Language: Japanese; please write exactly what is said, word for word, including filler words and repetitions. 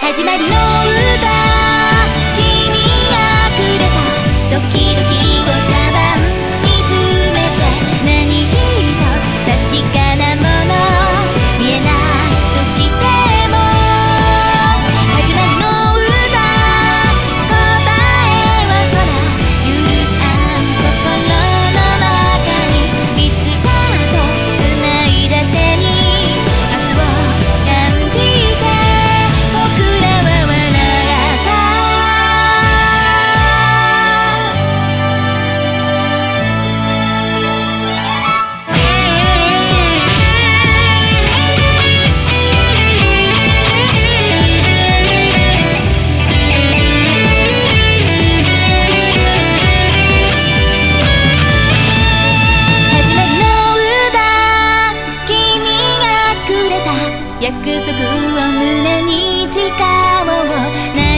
始まりの歌、君がくれたドキドキをカバンに詰めて、何一つ確かなもの見えないとしても、始まりの歌、答えはほら許し合う心の中に、いつかと繋いだ手に明日を感じて、僕らは笑った。始まりの歌、君がくれた約束を胸に誓おう。